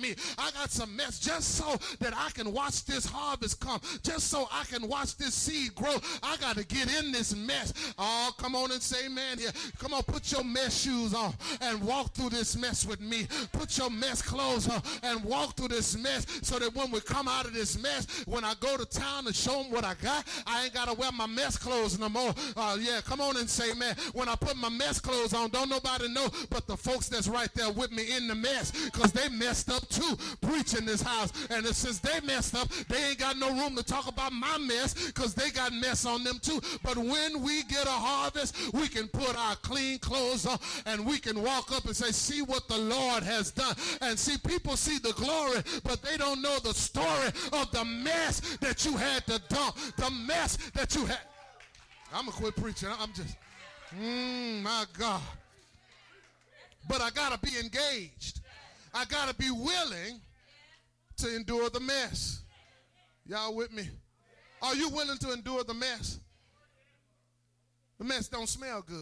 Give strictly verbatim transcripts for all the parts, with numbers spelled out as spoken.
me. I got some mess just so that I can watch this harvest come, just so I can watch this seed grow. I got to get in this mess. Oh, come on and say amen here. Come on, put your mess shoes on and walk through this mess with me. Put your mess clothes on and walk through this mess so that when we come out of this mess, when I go to town and show them what I got, I ain't got to wear my mess clothes no more. Uh, yeah, come on and say amen. When I put my mess clothes on, don't nobody know but the folks that's right there with me in the mess, because they messed up too preaching this house. And since they messed up, they ain't got no room to talk about my mess because they got mess on them too. But when we get a harvest, we can put our clean clothes on and we can walk up and say, see what the Lord has done. And see, people see the glory, but they don't know the story of the mess that you had to dump, the mess that you had. I'm going to quit preaching. I'm just, mm, my God. But I got to be engaged. I got to be willing to endure the mess. Y'all with me? Are you willing to endure the mess? The mess don't smell good.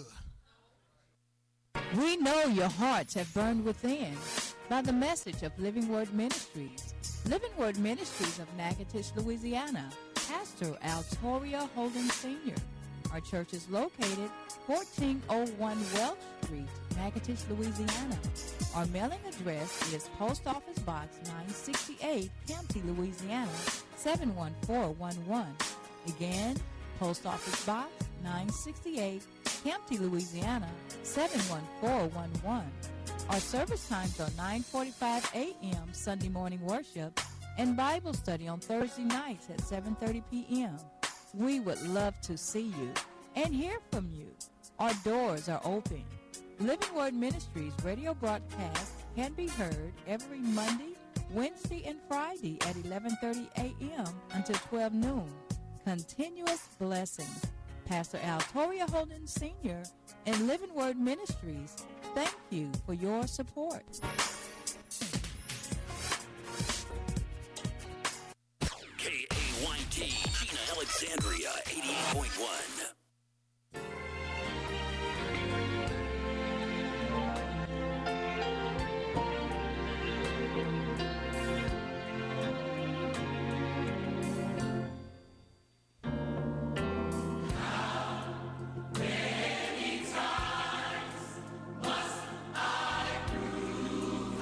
We know your hearts have burned within by the message of Living Word Ministries. Living Word Ministries of Natchitoches, Louisiana. Pastor Altoria Holden Senior Our church is located fourteen oh one Welch Street, Natchitoches, Louisiana. Our mailing address is Post Office Box nine sixty-eight, Kempty, Louisiana, seven one four one one. Again, Post Office Box nine sixty-eight, Kempty, Louisiana, seven one four one one. Our service times are nine forty-five a.m. Sunday morning worship and Bible study on Thursday nights at seven thirty p.m. We would love to see you and hear from you. Our doors are open. Living Word Ministries radio broadcast can be heard every Monday, Wednesday, and Friday at eleven thirty a.m. until twelve noon. Continuous blessings. Pastor Altoria Holden Senior and Living Word Ministries, thank you for your support. K A Y T, Gina Alexandria, eighty-eight point one. Many times must I prove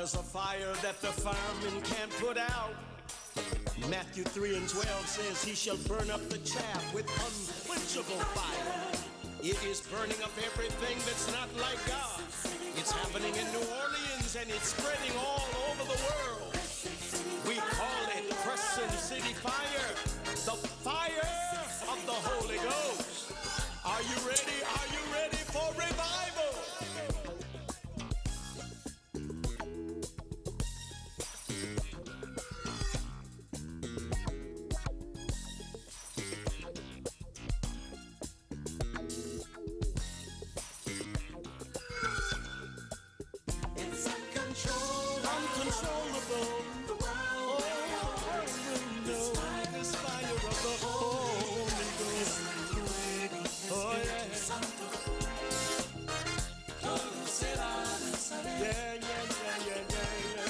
there's a fire that the fireman can't put out. Matthew three and twelve says he shall burn up the chaff with unquenchable fire. It is burning up everything that's not like God. It's happening in New Orleans and it's spreading all over the world. We call it Crescent City Fire, the fire of the Holy Ghost. Are you ready? Are you ready for revival? It's uncontrollable. Uncontrollable. The world will know This fire of the Holy Ghost. Oh yeah. Yeah, yeah, yeah, yeah, yeah,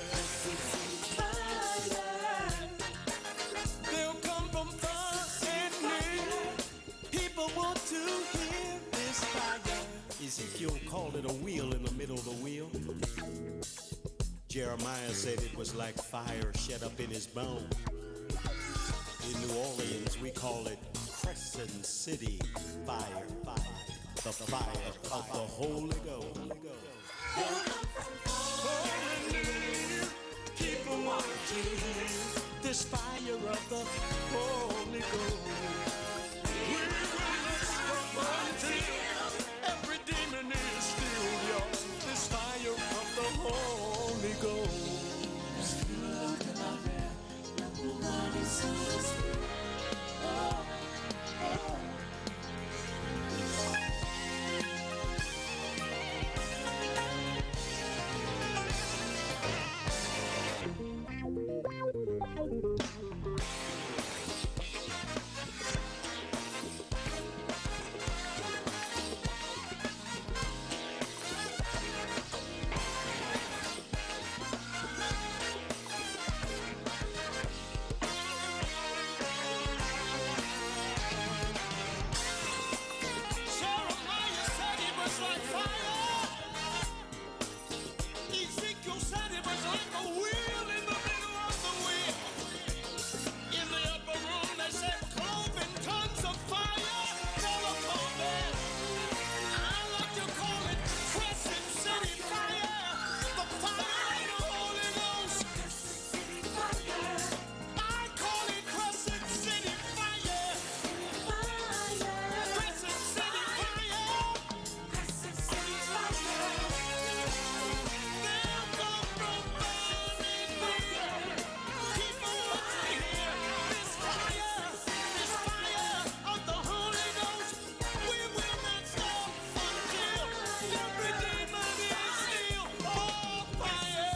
yeah. They'll come from far and near. People want to hear this fire. Ezekiel called it a wheel in the middle of the wheel. Jeremiah said it was like fire shut up in his bone. In New Orleans, we call it Crescent City Fire. The fire of the Holy Ghost. People want to hear this fire of the Holy Ghost. We will stop until every demon is still yours. This fire of the Holy Ghost. Jeremiah said it was like fire. Ezekiel said it was like a wheel in the middle of the wheel. In the upper room, they said cloven tongues of fire fell upon them. I like to call it Crescent City Fire, the fire of the Holy Ghost. I call it Crescent City Fire. Crescent City Fire. They'll come from burning near. People want to hear this fire, this fire of the Holy Ghost. We will not stop until every demon is still on fire.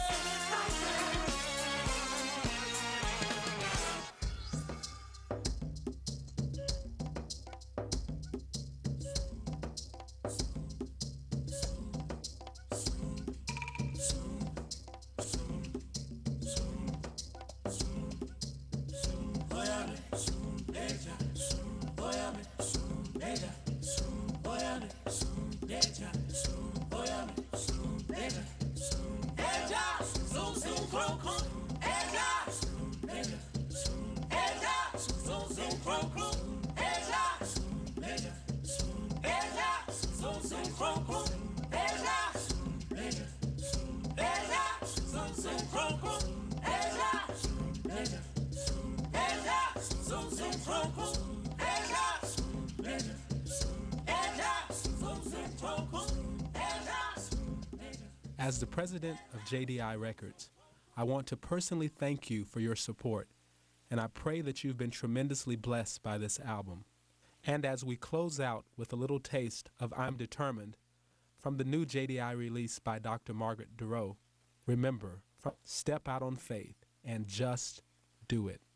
As the president of J D I Records, I want to personally thank you for your support, and I pray that you've been tremendously blessed by this album. And as we close out with a little taste of I'm Determined from the new J D I release by Doctor Margaret Durow, remember, from step out on faith and just do it.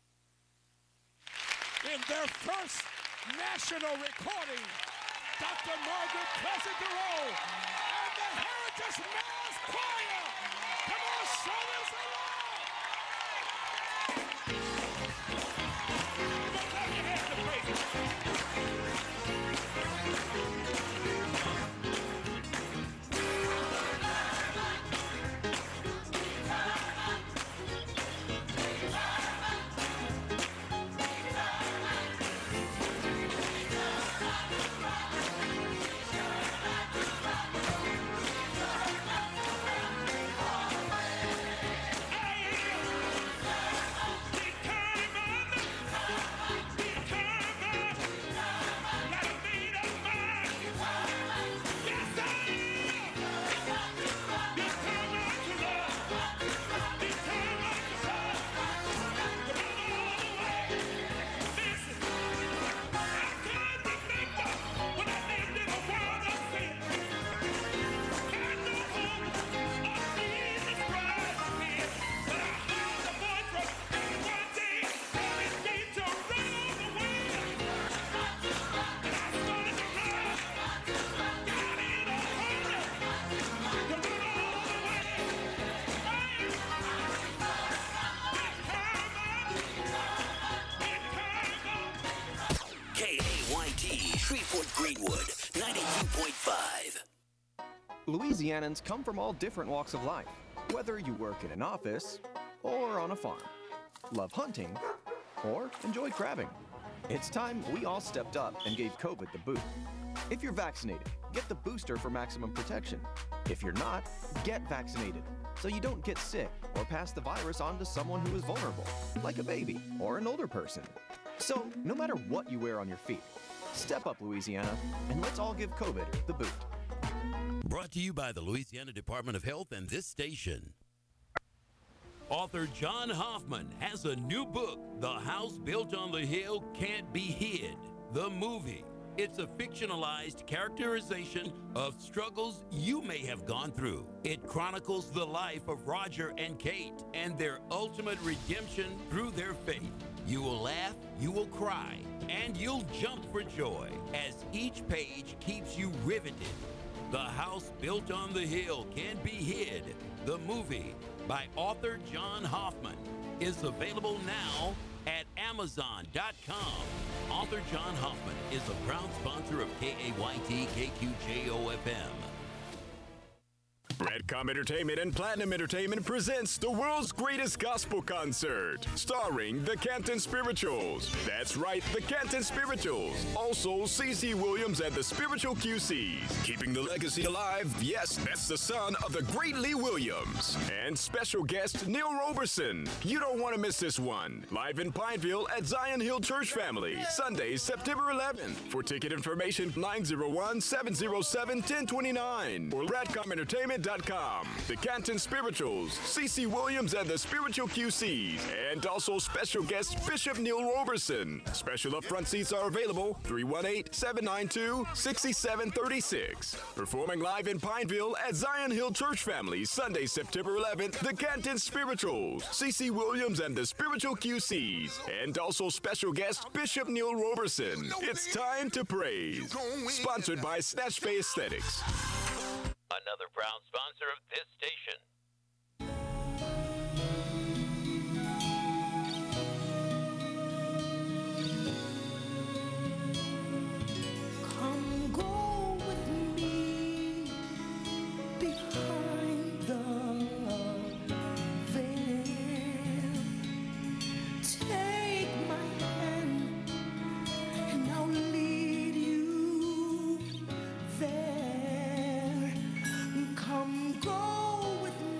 In their first national recording, Doctor Margaret Pleasant Durow and the Heritage Mass Choir. Come on, show them some love. Come on, clap your hands and praise it. Louisianans come from all different walks of life, whether you work in an office or on a farm, love hunting or enjoy crabbing. It's time we all stepped up and gave COVID the boot. If you're vaccinated, get the booster for maximum protection. If you're not, get vaccinated so you don't get sick or pass the virus on to someone who is vulnerable, like a baby or an older person. So, no matter what you wear on your feet, step up, Louisiana, and let's all give COVID the boot. Brought to you by the Louisiana Department of Health and this station. Author John Hoffman has a new book, The House Built on the Hill Can't Be Hid, the movie. It's a fictionalized characterization of struggles you may have gone through. It chronicles the life of Roger and Kate and their ultimate redemption through their faith. You will laugh, you will cry, and you'll jump for joy as each page keeps you riveted. The House Built on the Hill Can't Be Hid, the movie by author John Hoffman, is available now at amazon dot com. Author John Hoffman is a proud sponsor of K A Y T K Q J O F M. Redcom Entertainment and Platinum Entertainment presents the world's greatest gospel concert, starring the Canton Spirituals. That's right, the Canton Spirituals. Also, C C Williams and the Spiritual Q Cs. Keeping the legacy alive, yes, that's the son of the great Lee Williams. And special guest, Neil Roberson. You don't want to miss this one. Live in Pineville at Zion Hill Church Family, Sunday, September eleventh. For ticket information, nine oh one, seven oh seven, one oh two nine or radcom entertainment dot com. The Canton Spirituals, C C Williams and the Spiritual Q Cs, and also special guest Bishop Neil Roberson. Special upfront seats are available, three one eight, seven nine two, six seven three six. Performing live in Pineville at Zion Hill Church Family, Sunday, September eleventh, the Canton Spirituals, C C Williams and the Spiritual Q Cs, and also special guest Bishop Neil Roberson. It's time to praise. Sponsored by Snatch Bay Aesthetics. Another proud sponsor of this station. Come go with me behind the veil. Take my hand and I'll lead you there. Come go with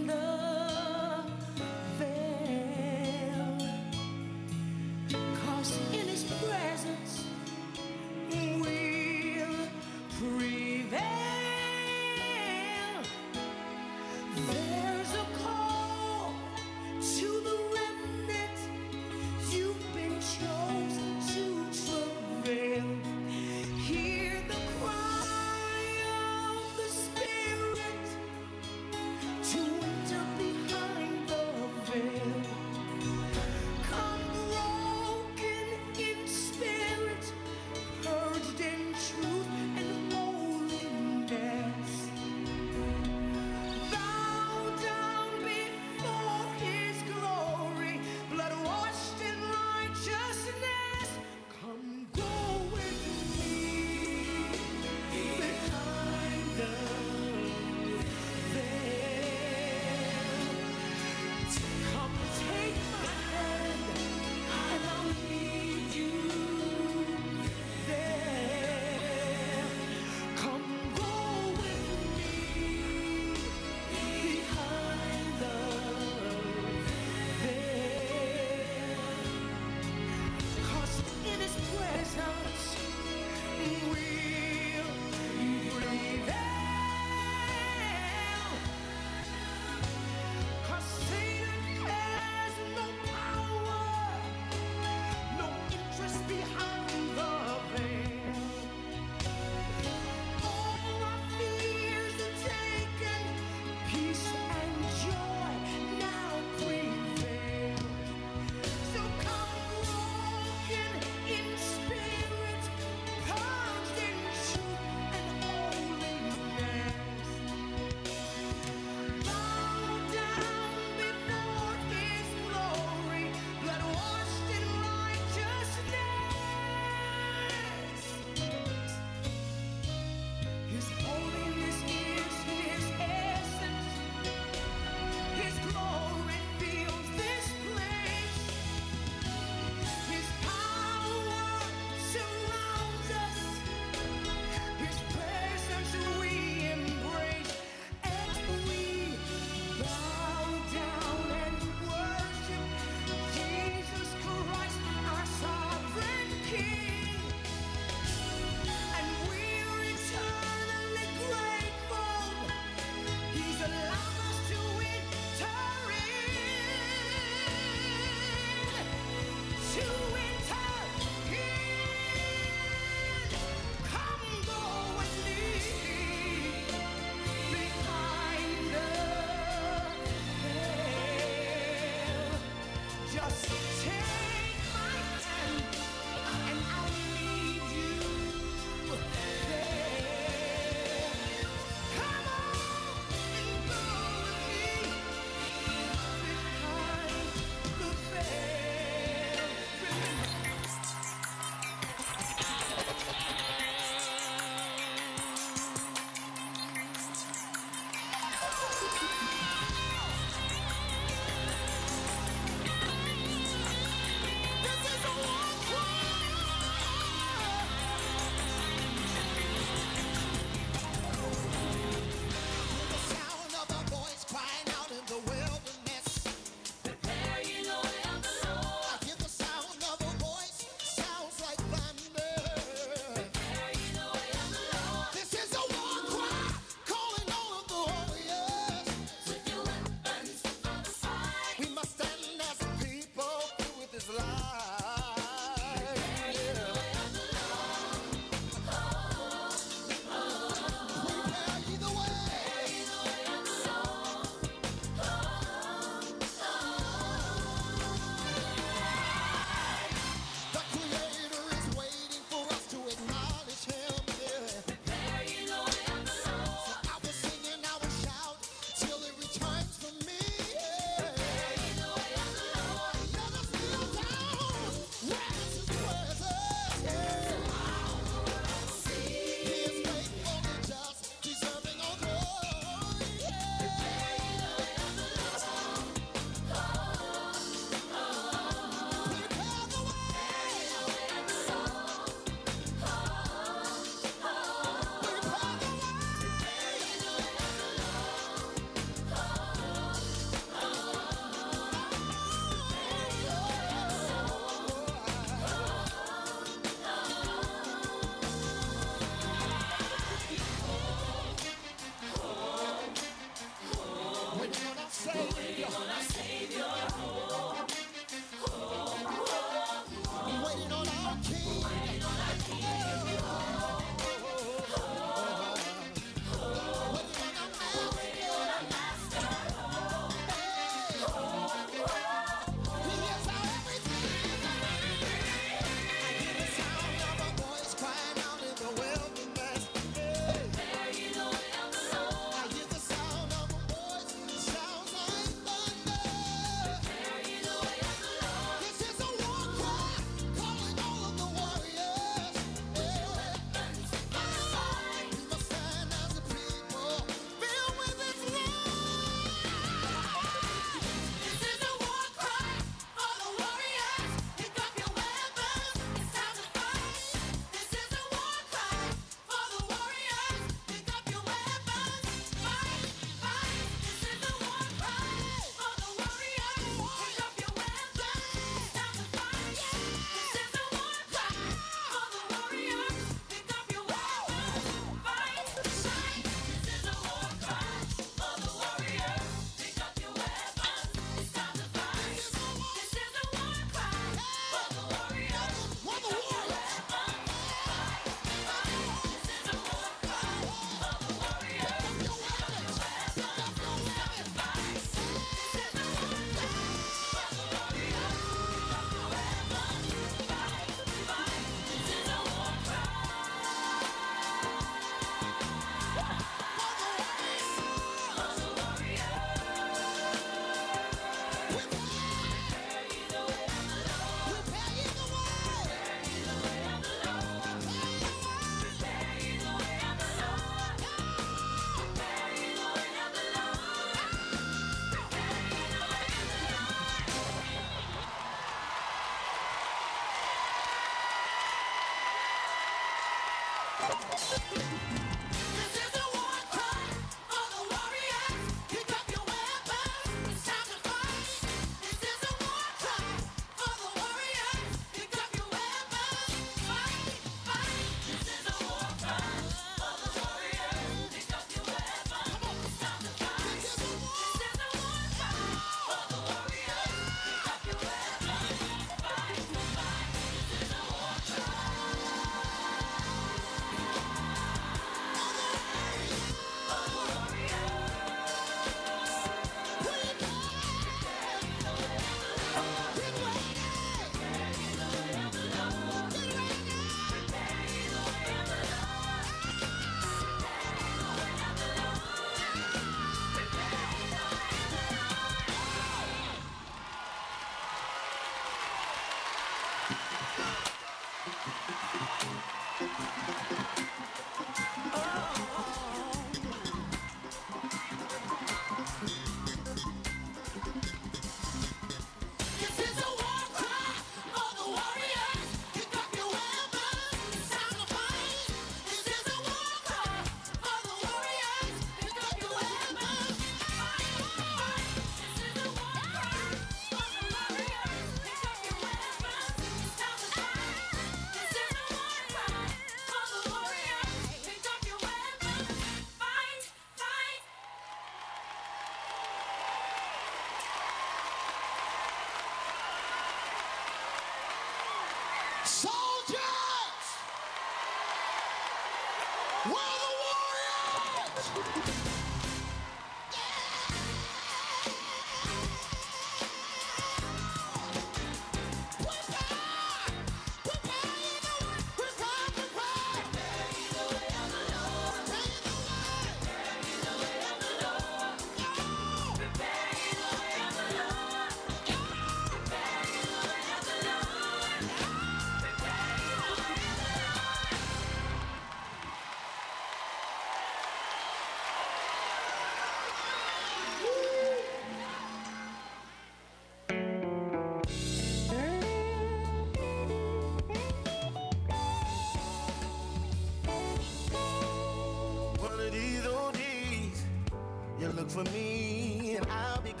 Look for me and I'll be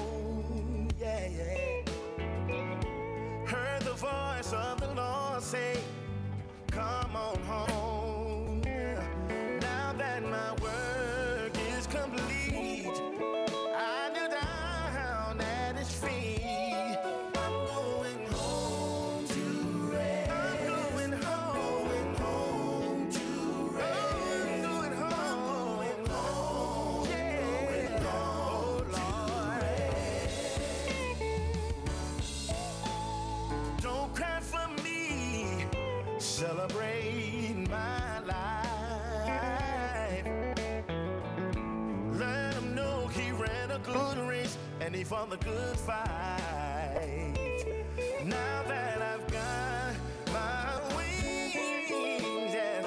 gone. Yeah, yeah. Heard the voice of the Lord say, come on home. Yeah. Now that my work is complete, I kneel down at his feet. I'm going home to rest. I'm going home, home to rest. I'm going home, home. Yeah. Oh, Lord. Don't cry for me. Celebrate my life. Let him know he ran a good race and he fought the good fight.